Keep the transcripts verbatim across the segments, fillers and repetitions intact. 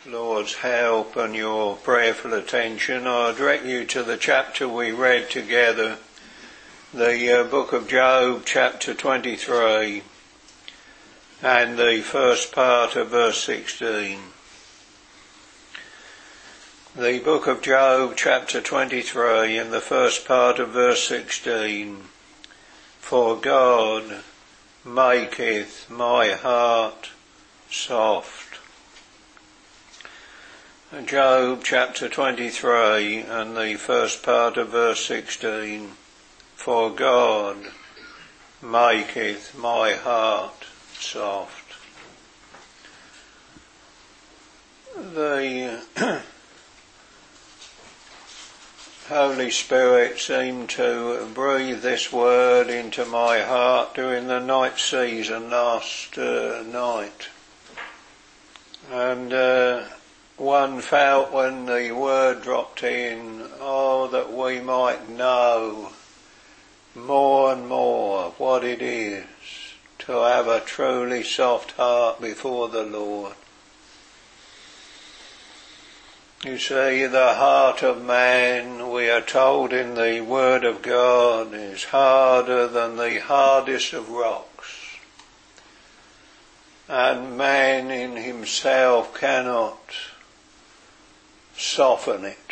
Lord's help and your prayerful attention, I direct you to the chapter we read together, the uh, book of Job, chapter twenty-three, and the first part of verse sixteen. The book of Job, chapter twenty-three, and the first part of verse sixteen. For God maketh my heart soft. Job chapter twenty-three and the first part of verse sixteen. For God maketh my heart soft. The Holy Spirit seemed to breathe this word into my heart during the night season last uh, night. And uh, one felt when the word dropped in, oh, that we might know more and more what it is to have a truly soft heart before the Lord. You see, the heart of man, we are told in the Word of God, is harder than the hardest of rocks. And man in himself cannot soften it.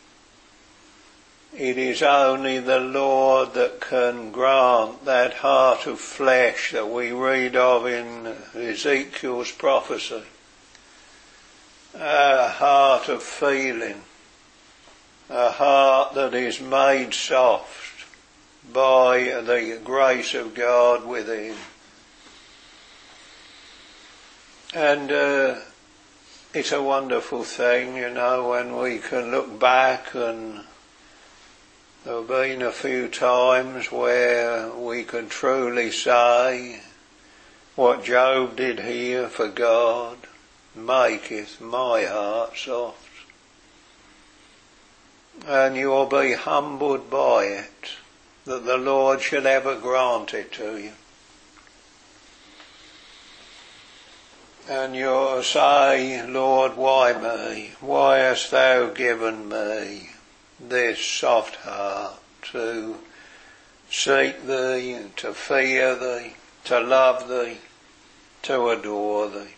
It is only the Lord that can grant that heart of flesh that we read of in Ezekiel's prophecy. A heart of feeling, a heart that is made soft by the grace of God within. And uh, it's a wonderful thing, you know, when we can look back, and there have been a few times where we can truly say what Job did here for God maketh my heart soft. And you will be humbled by it, that the Lord should ever grant it to you. And you'll say, Lord, why me? Why hast thou given me this soft heart to seek thee, to fear thee, to love thee, to adore thee?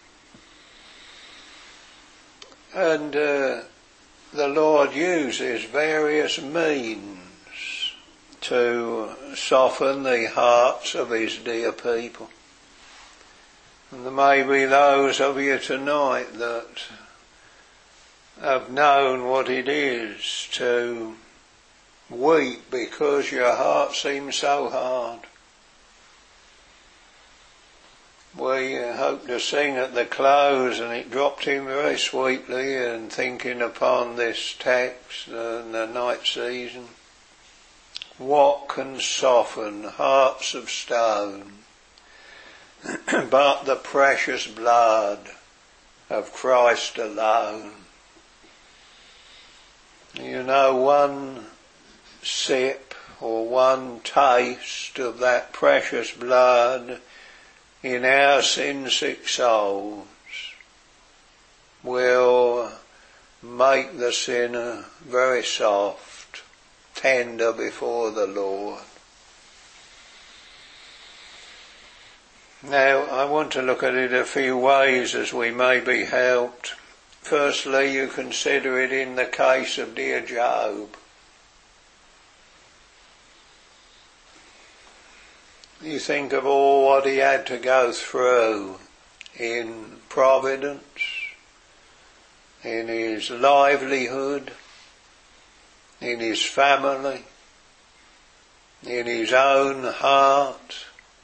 And uh, the Lord uses various means to soften the hearts of his dear people. And there may be those of you tonight that have known what it is to weep because your heart seems so hard. We hope to sing at the close, and it dropped in very sweetly, and thinking upon this text and the night season. What can soften hearts of stone but the precious blood of Christ alone? You know, one sip or one taste of that precious blood in our sin-sick souls will make the sinner very soft, tender before the Lord. Now, I want to look at it a few ways as we may be helped. Firstly, you consider it in the case of dear Job. You think of all what he had to go through in providence, in his livelihood, in his family, in his own heart.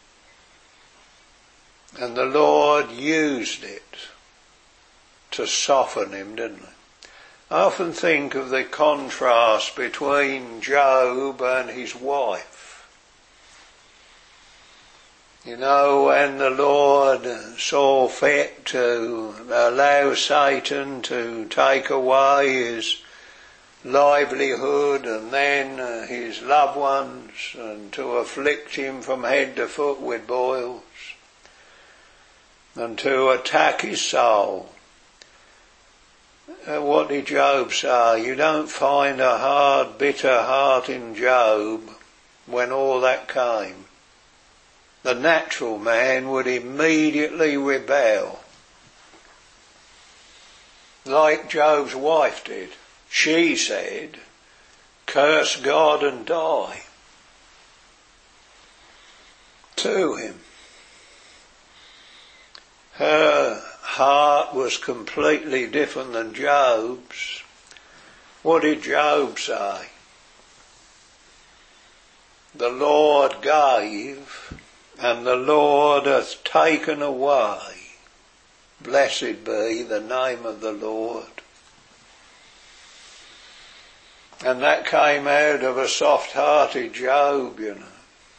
And the Lord used it to soften him, didn't he? I often think of the contrast between Job and his wife. You know, when the Lord saw fit to allow Satan to take away his livelihood and then his loved ones, and to afflict him from head to foot with boils, and to attack his soul, uh, what did Job say? You don't find a hard, bitter heart in Job when all that came. The natural man would immediately rebel, like Job's wife did. She said, curse God and die. To him. Her heart was completely different than Job's. What did Job say? The Lord gave, and the Lord hath taken away. Blessed be the name of the Lord. And that came out of a soft-hearted Job, you know.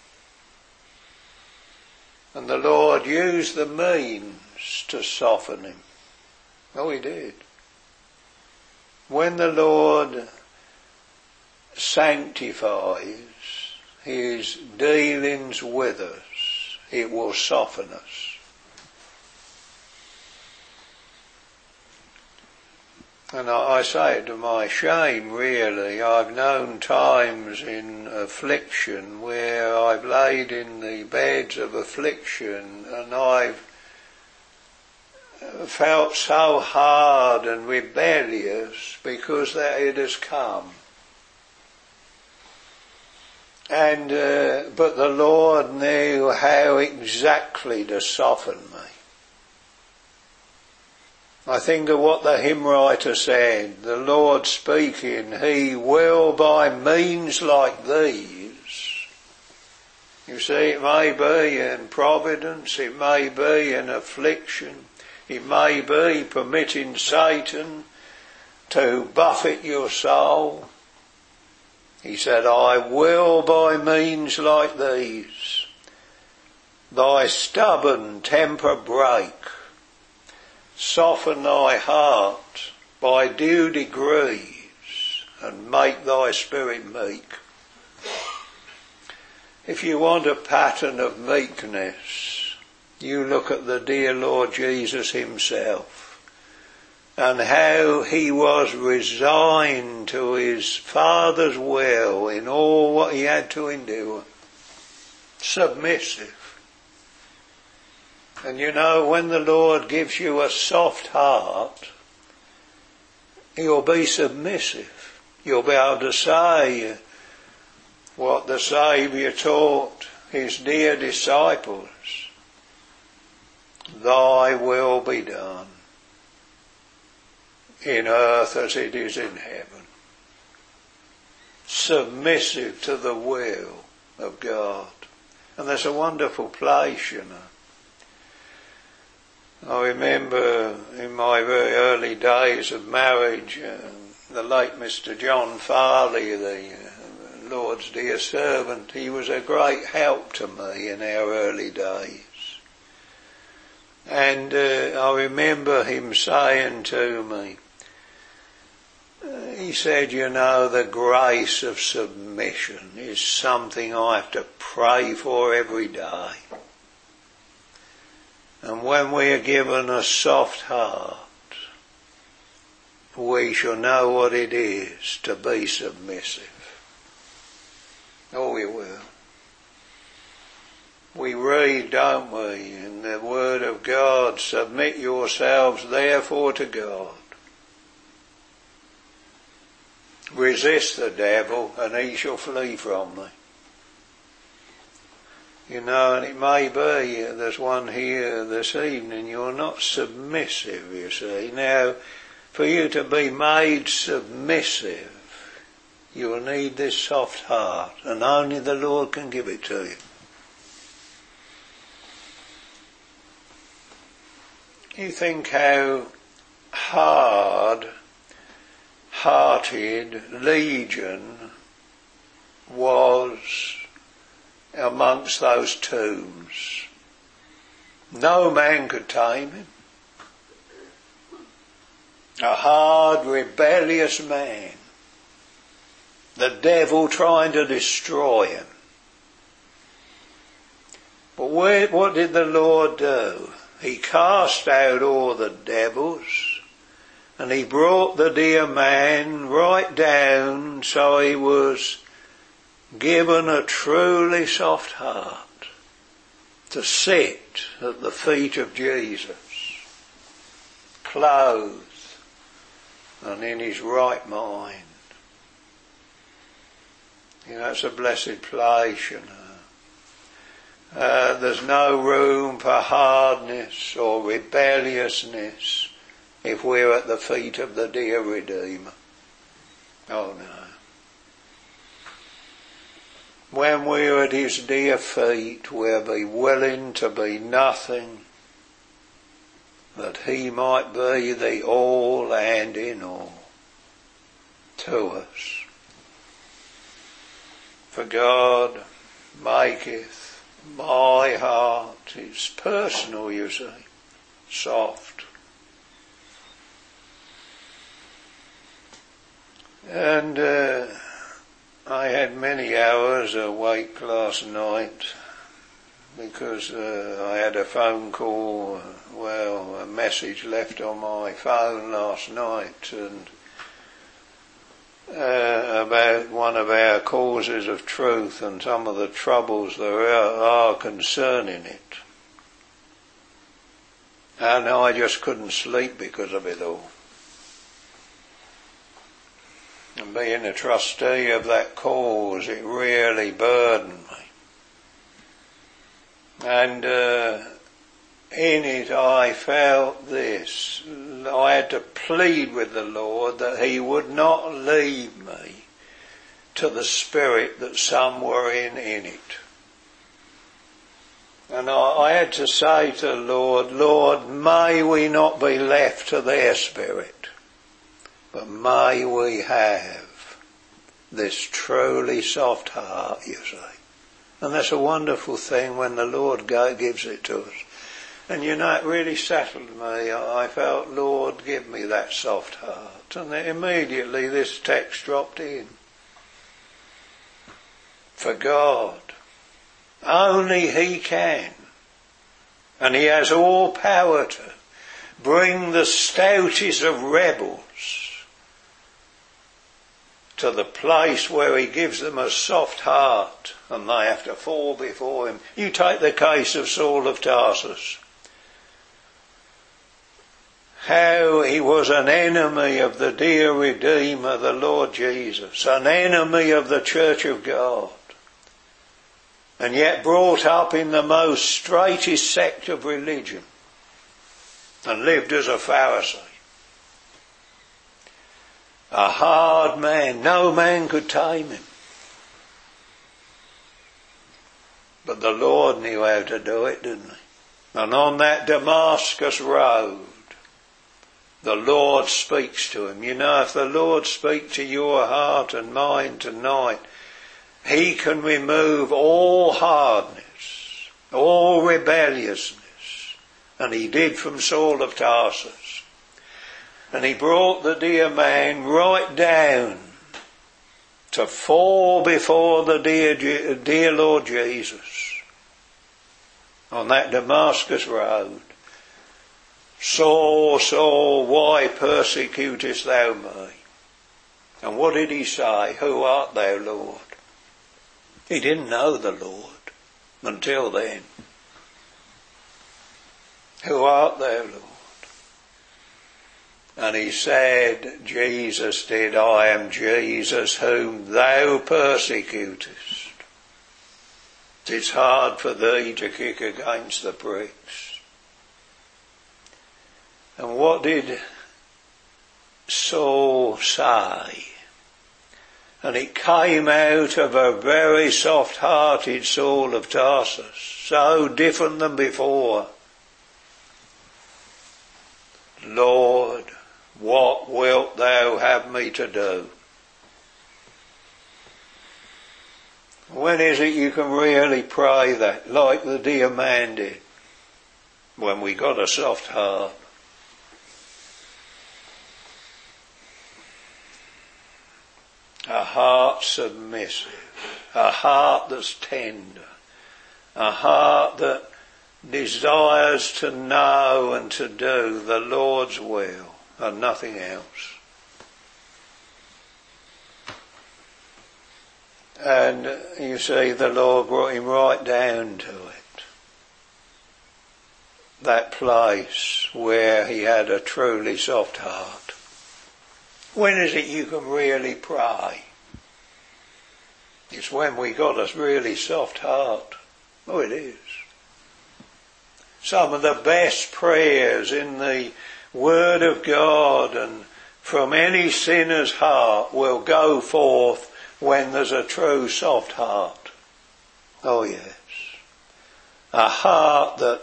And the Lord used the means to soften him. Oh, he did. When the Lord sanctifies his dealings with us, it will soften us. And I, I say it to my shame, really. I've known times in affliction where I've laid in the beds of affliction and I've felt so hard and rebellious because that it has come. And uh, but the Lord knew how exactly to soften me. I think of what the hymn writer said, the Lord speaking, he will by means like these. You see, it may be in providence, it may be in affliction, it may be permitting Satan to buffet your soul. He said, I will by means like these thy stubborn temper break, soften thy heart by due degrees, and make thy spirit meek. If you want a pattern of meekness, you look at the dear Lord Jesus himself and how he was resigned to his Father's will in all what he had to endure. Submissive. And you know, when the Lord gives you a soft heart, you'll be submissive. You'll be able to say what the Saviour taught his dear disciples. Thy will be done, in earth as it is in heaven. Submissive to the will of God. And there's a wonderful place, you know. I remember in my very early days of marriage, uh, the late Mister John Farley, the uh, Lord's dear servant, he was a great help to me in our early days. And uh, I remember him saying to me, uh, he said, you know, the grace of submission is something I have to pray for every day. And when we are given a soft heart, we shall know what it is to be submissive. Oh, we will. We read, don't we, in the Word of God, submit yourselves therefore to God. Resist the devil and he shall flee from thee. You know, and it may be, there's one here this evening, you're not submissive, you see. Now, for you to be made submissive, you will need this soft heart, and only the Lord can give it to you. You think how hard-hearted Legion was amongst those tombs. No man could tame him. A hard, rebellious man. The devil trying to destroy him. But where, what did the Lord do? He cast out all the devils And he brought the dear man right down so he was given a truly soft heart to sit at the feet of Jesus, clothed and in his right mind. You know, it's a blessed place, you know. Uh, there's no room for hardness or rebelliousness if we're at the feet of the dear Redeemer. Oh no. When we're at his dear feet, we'll be willing to be nothing, that he might be the all and in all to us. For God maketh my heart, it's personal, you see, soft. And uh, I had many hours awake last night because uh, I had a phone call, well, a message left on my phone last night and uh, about one of our causes of truth and some of the troubles there are, are concerning it. And I just couldn't sleep because of it all. And being a trustee of that cause, it really burdened me. And uh, in it I felt this. I had to plead with the Lord that he would not leave me to the spirit that some were in in it. And I, I had to say to the Lord, Lord, may we not be left to their spirit, but may we have this truly soft heart, you see. And that's a wonderful thing when the Lord gives it to us. And you know, it really settled me. I felt, Lord, give me that soft heart. And then immediately this text dropped in. For God, only he can. And he has all power to bring the stoutest of rebels to the place where he gives them a soft heart and they have to fall before him. You take the case of Saul of Tarsus. How he was an enemy of the dear Redeemer, the Lord Jesus, an enemy of the Church of God, and yet brought up in the most straightest sect of religion and lived as a Pharisee. A hard man, no man could tame him. But the Lord knew how to do it, didn't he? And on that Damascus road, the Lord speaks to him. You know, if the Lord speaks to your heart and mind tonight, he can remove all hardness, all rebelliousness. And he did from Saul of Tarsus. And he brought the dear man right down to fall before the dear, dear Lord Jesus on that Damascus road. Saul, Saul, why persecutest thou me? And what did he say? Who art thou, Lord? He didn't know the Lord until then. Who art thou, Lord? And he said, Jesus did, I am Jesus whom thou persecutest. It's hard for thee to kick against the pricks. And what did Saul say? And it came out of a very soft-hearted Saul of Tarsus, so different than before. Lord, what wilt thou have me to do? When is it you can really pray that, like the dear man did? When we got a soft heart. A heart submissive, a heart that's tender, a heart that desires to know and to do the Lord's will. and nothing else. And you see, the Lord brought him right down to it. That place where he had a truly soft heart. When is it you can really pray? It's when we got a really soft heart. Oh, it is. Some of the best prayers in the Word of God and from any sinner's heart will go forth when there's a true soft heart. Oh yes. A heart that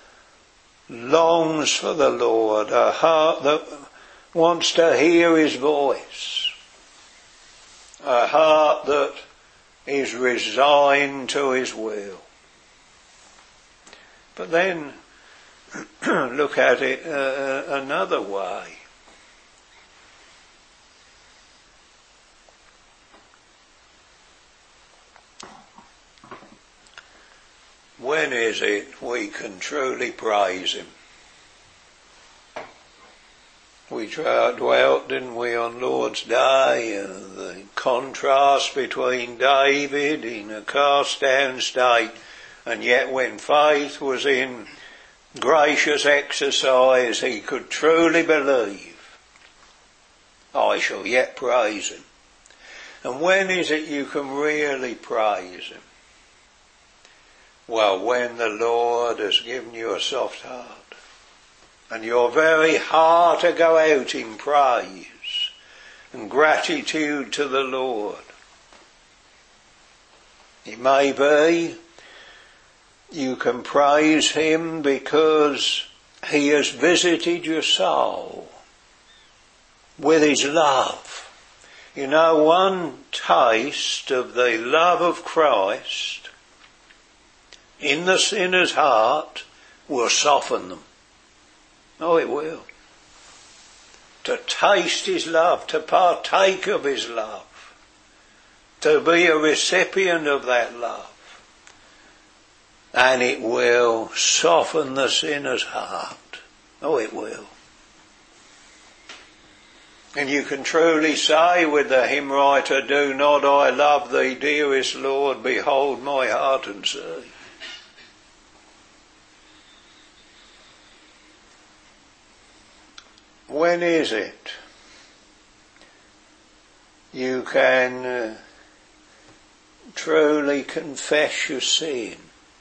longs for the Lord, a heart that wants to hear his voice, a heart that is resigned to his will. But then look at it uh, another way. When is it we can truly praise him? We dwelt, didn't we, on Lord's Day, uh, the contrast between David in a cast down state, and yet when faith was in gracious exercise, he could truly believe, I shall yet praise him. And when is it you can really praise him? Well, when the Lord has given you a soft heart, and your very heart to go out in praise and gratitude to the Lord. It may be you can praise him because he has visited your soul with his love. You know, one taste of the love of Christ in the sinner's heart will soften them. Oh, it will. To taste his love, to partake of his love, to be a recipient of that love. And it will soften the sinner's heart. Oh, it will. And you can truly say with the hymn writer, do not I love thee, dearest Lord, behold my heart and see. When is it you can uh, truly confess your sin?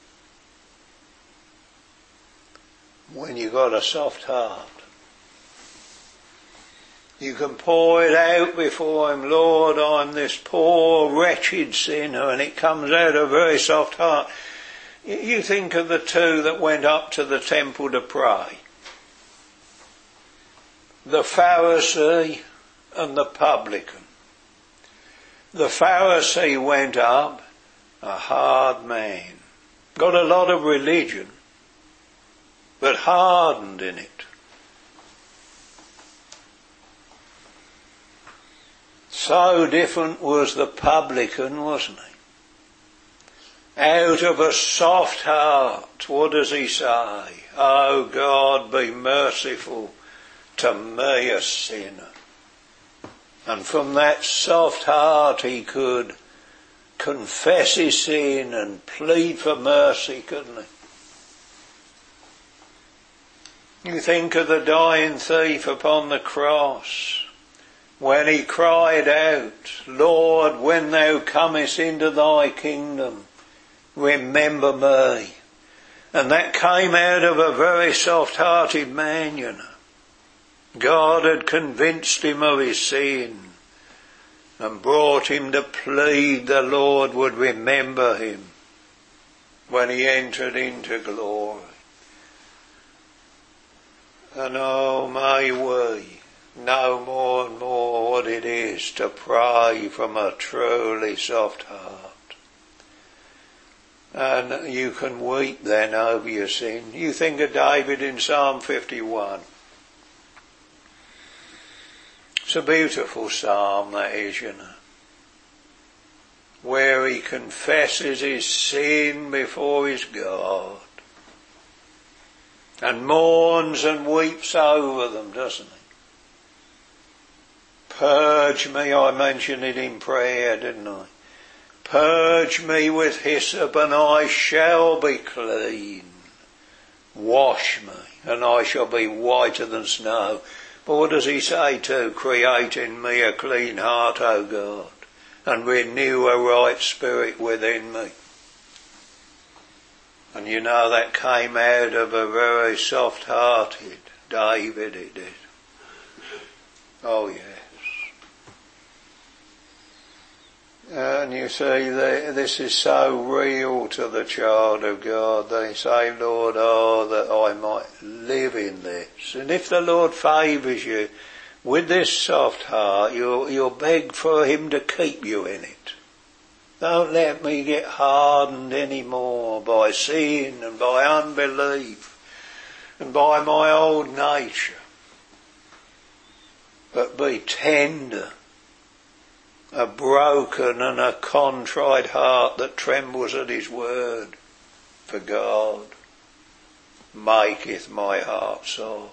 When you got a soft heart. You can pour it out before him, Lord, I'm this poor, wretched sinner, and it comes out of a very soft heart. You think of the two that went up to the temple to pray. The Pharisee and the publican. The Pharisee went up, a hard man, got a lot of religion, but hardened in it. So different was the publican, wasn't he? Out of a soft heart, what does he say? Oh God, be merciful to me, a sinner. And from that soft heart he could confess his sin and plead for mercy, couldn't he? You think of the dying thief upon the cross, when he cried out, Lord, when thou comest into thy kingdom, remember me. And that came out of a very soft-hearted man, you know. God had convinced him of his sin and brought him to plead the Lord would remember him when he entered into glory. And oh, may we know more and more what it is to pray from a truly soft heart. And you can weep then over your sin. You think of David in Psalm fifty-one. It's a beautiful psalm, that is, you know, where he confesses his sin before his God and mourns and weeps over them, doesn't he? Purge me, I mentioned it in prayer, didn't I? Purge me with hyssop and I shall be clean. Wash me and I shall be whiter than snow. But what does he say too? Create in me a clean heart, O God, and renew a right spirit within me. And you know that came out of a very soft-hearted David, it did. Oh yes. And you see, they, this is so real to the child of God. They say, Lord, oh, that I might live in this. And if the Lord favours you with this soft heart, you'll, you'll beg for him to keep you in it. Don't let me get hardened any more by sin and by unbelief and by my old nature. But be tender. A broken and a contrite heart that trembles at his word. For God maketh my heart soft.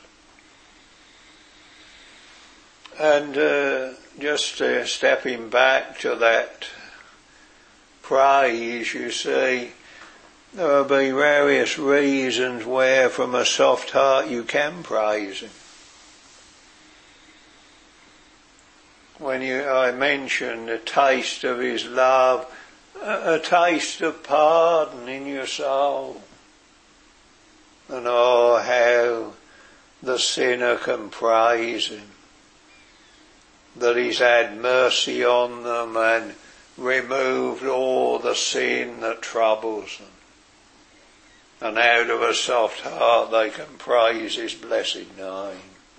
And uh, just uh, stepping back to that praise, you see, there will be various reasons where from a soft heart you can praise him. When you, I mentioned a taste of his love, a, a taste of pardon in your soul. And oh, how the sinner can praise him. That he's had mercy on them and removed all the sin that troubles them. And out of a soft heart they can praise his blessed name.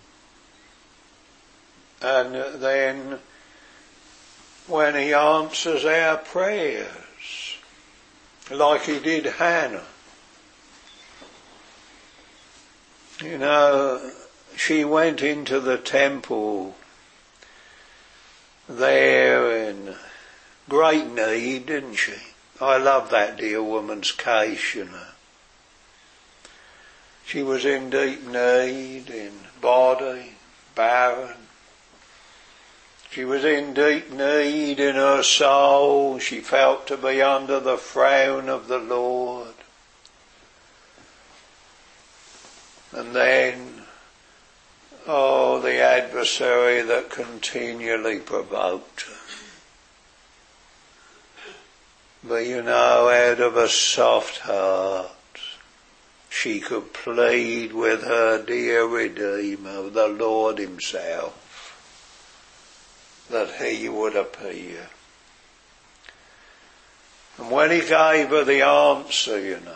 And then when he answers our prayers, like he did Hannah, you know, she went into the temple there in great need, didn't she? I love that dear woman's case, you know. She was in deep need, in body, barren. She was in deep need in her soul. She felt to be under the frown of the Lord. And then, oh, the adversary that continually provoked her. But you know, out of a soft heart, she could plead with her dear Redeemer, the Lord himself, that he would appear. And when he gave her the answer, you know,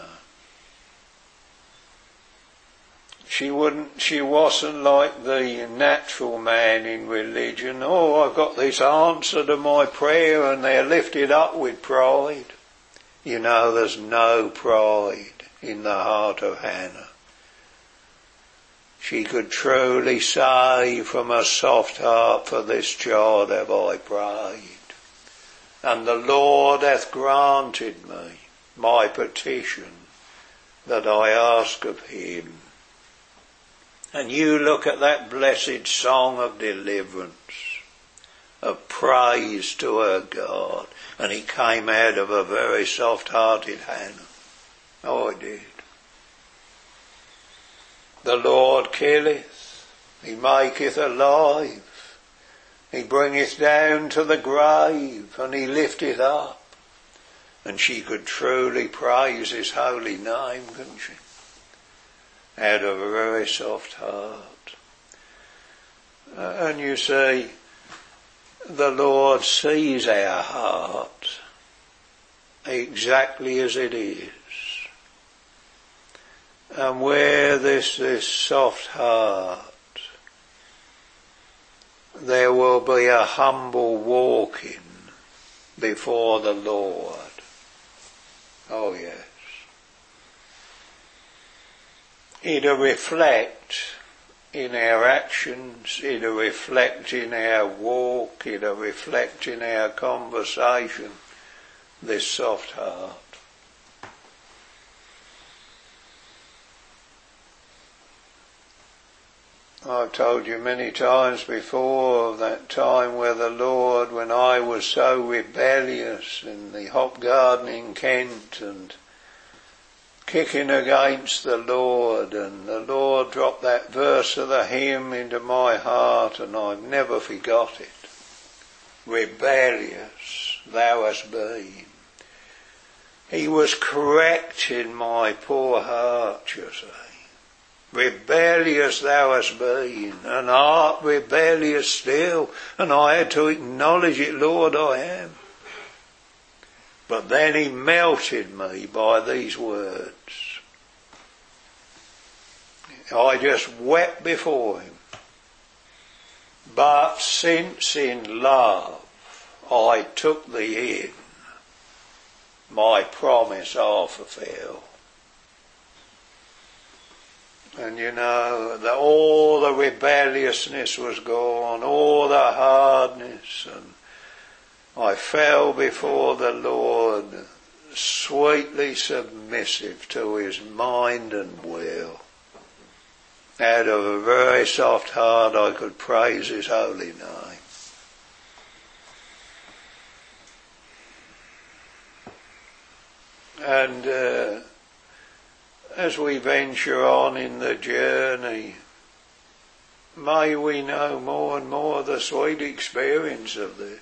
she wouldn't, she wasn't like the natural man in religion. Oh, I've got this answer to my prayer, and they're lifted up with pride. You know, there's no pride in the heart of Hannah. She could truly say from a soft heart, for this child have I prayed. And the Lord hath granted me my petition that I ask of him. And you look at that blessed song of deliverance, of praise to her God. And it came out of a very soft-hearted Hannah. Oh, it did. The Lord killeth, he maketh alive, he bringeth down to the grave, and he lifteth up. And she could truly praise his holy name, couldn't she? Out of a very soft heart. Uh, and you see, the Lord sees our heart exactly as it is. And where this, this soft heart, there will be a humble walking before the Lord. Oh yes. It'll reflect in our actions, it'll reflect in our walk, it'll reflect in our conversation, this soft heart. I've told you many times before of that time where the Lord, when I was so rebellious in the hop garden in Kent and kicking against the Lord, and the Lord dropped that verse of the hymn into my heart, and I've never forgot it. Rebellious thou hast been. He was correcting my poor heart, you see. Rebellious thou hast been, and art rebellious still, and I had to acknowledge it, Lord, I am. But then he melted me by these words. I just wept before him. But since in love I took thee in, my promise I'll fulfill. And you know, that all the rebelliousness was gone, all the hardness, and I fell before the Lord, sweetly submissive to his mind and will. Out of a very soft heart I could praise his holy name. And uh, as we venture on in the journey, may we know more and more the sweet experience of this.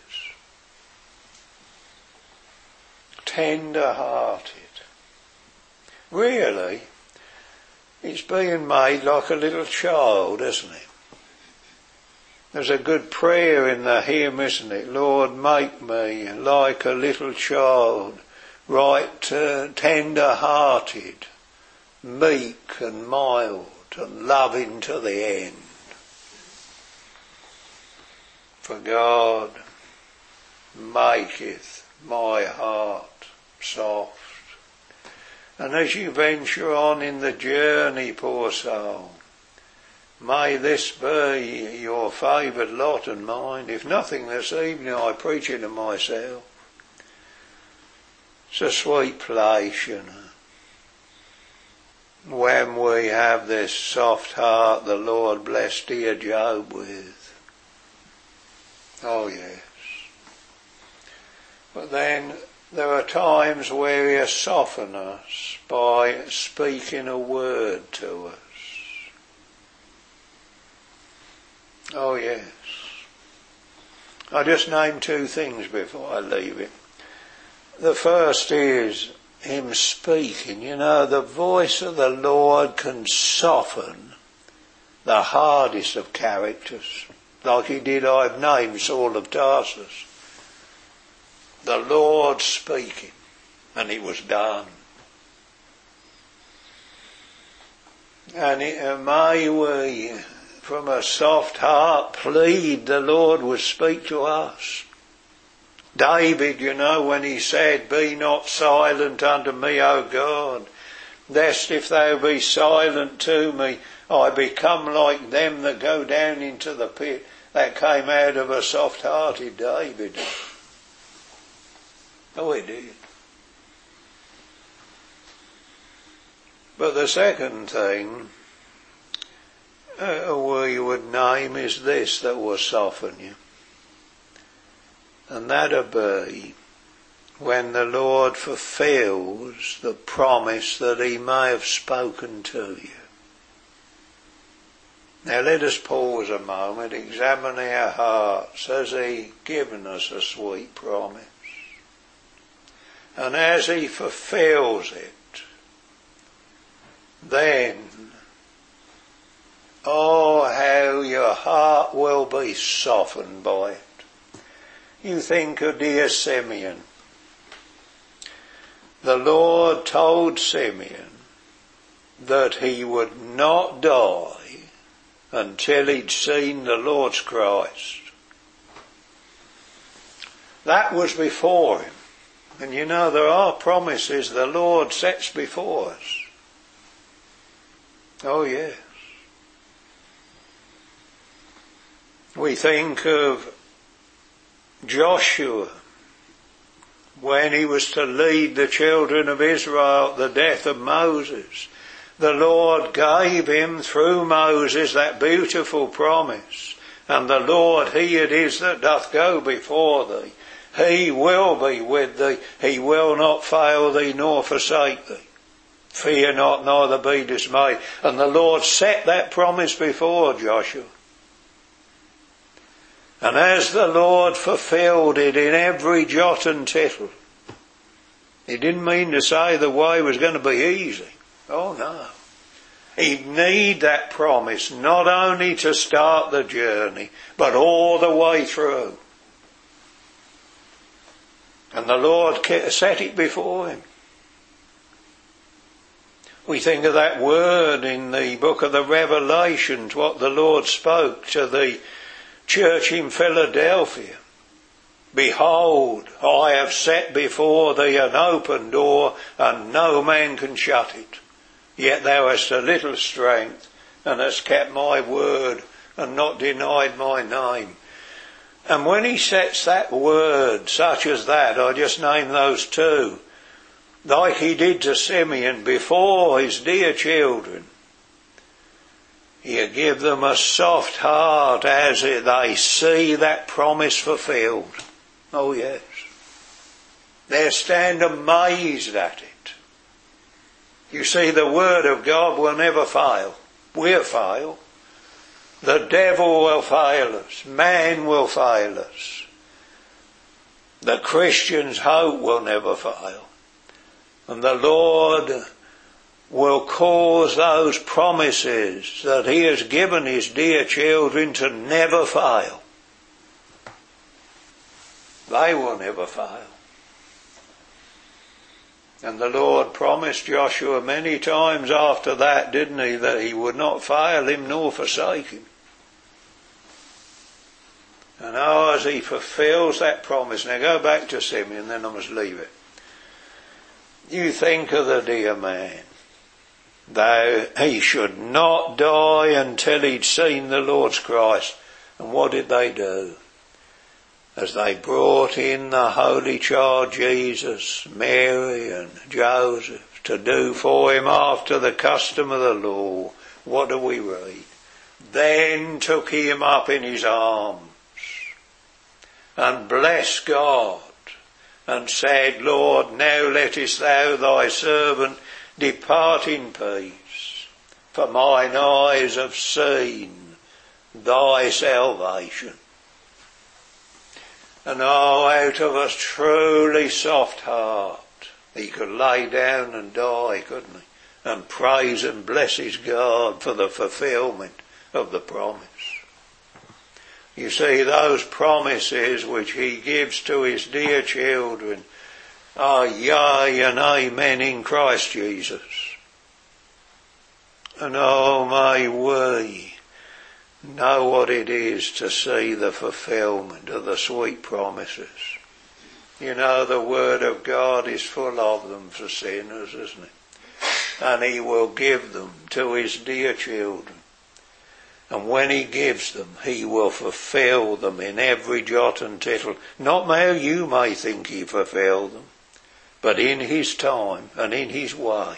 Tender-hearted. Really, it's being made like a little child, isn't it? There's a good prayer in the hymn, isn't it? Lord, make me like a little child, right uh, tender-hearted, meek and mild and loving to the end. For God maketh my heart soft. And as you venture on in the journey, poor soul, may this be your favoured lot and mine. If nothing this evening, I preach it to myself. It's a sweet place, you know, when we have this soft heart the Lord blessed dear Job with. Oh yes. But then there are times where he'll soften us by speaking a word to us. Oh yes. I'll just name two things before I leave it. The first is him speaking. You know, the voice of the Lord can soften the hardest of characters, like he did, I've named Saul of Tarsus. The Lord speaking, and it was done. And it, uh, may we, from a soft heart, plead the Lord would speak to us. David, you know, when he said, be not silent unto me, O God, lest if thou be silent to me, I become like them that go down into the pit. That came out of a soft-hearted David. Oh, it did. But the second thing uh, we would name is this that will soften you. And that'll be when the Lord fulfills the promise that he may have spoken to you. Now let us pause a moment, examine our hearts. Has he given us a sweet promise? And as he fulfills it, then, oh, how your heart will be softened by it. You think of dear Simeon. The Lord told Simeon that he would not die until he'd seen the Lord's Christ. That was before him. And you know, there are promises the Lord sets before us. Oh yes. We think of Joshua when he was to lead the children of Israel at the death of Moses. the Lord gave him through Moses that beautiful promise. And the Lord, he it is that doth go before thee. He will be with thee. He will not fail thee nor forsake thee. Fear not, neither be dismayed. And the Lord set that promise before Joshua. And as the Lord fulfilled it in every jot and tittle, he didn't mean to say the way was going to be easy. Oh no. He'd need that promise not only to start the journey, but all the way through. And the Lord set it before him. We think of that word in the book of the Revelations, what the Lord spoke to the church in Philadelphia. Behold, I have set before thee an open door, and no man can shut it. Yet thou hast a little strength, and hast kept my word, and not denied my name. And when he sets that word, such as that, I just name those two, like he did to Simeon before his dear children, he'll give them a soft heart as they see that promise fulfilled. Oh yes. They'll stand amazed at it. You see, the word of God will never fail. We'll fail. The devil will fail us. Man will fail us. The Christian's hope will never fail. And the Lord will cause those promises that he has given his dear children to never fail. They will never fail. And the Lord promised Joshua many times after that, didn't he, that he would not fail him nor forsake him. And oh, as he fulfills that promise, now go back to Simeon, then I must leave it. You think of the dear man. Though he should not die until he'd seen the Lord's Christ. And what did they do? As they brought in the Holy Child Jesus, Mary and Joseph, to do for him after the custom of the law, what do we read? Then took he him up in his arms, and blessed God, and said, Lord, now lettest thou thy servant depart in peace, for mine eyes have seen thy salvation. And oh, out of a truly soft heart, he could lay down and die, couldn't he? And praise and bless his God for the fulfilment of the promise. You see, those promises which he gives to his dear children are yea and amen in Christ Jesus. And oh, may we know what it is to see the fulfilment of the sweet promises. You know, the word of God is full of them for sinners, isn't it? And he will give them to his dear children. And when he gives them, he will fulfill them in every jot and tittle. Not how you may think he fulfilled them, but in his time and in his way.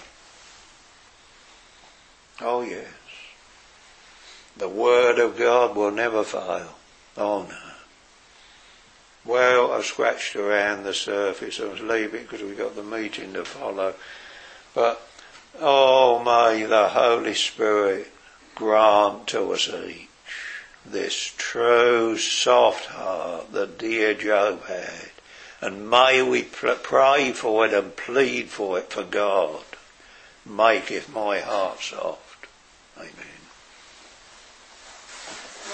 Oh yes. The word of God will never fail. Oh no. Well, I've scratched around the surface. I must leave it because we've got the meeting to follow. But, oh, may the Holy Spirit grant to us each this true soft heart that dear Job had. And may we pray for it and plead for it for God. Maketh my heart soft. Amen.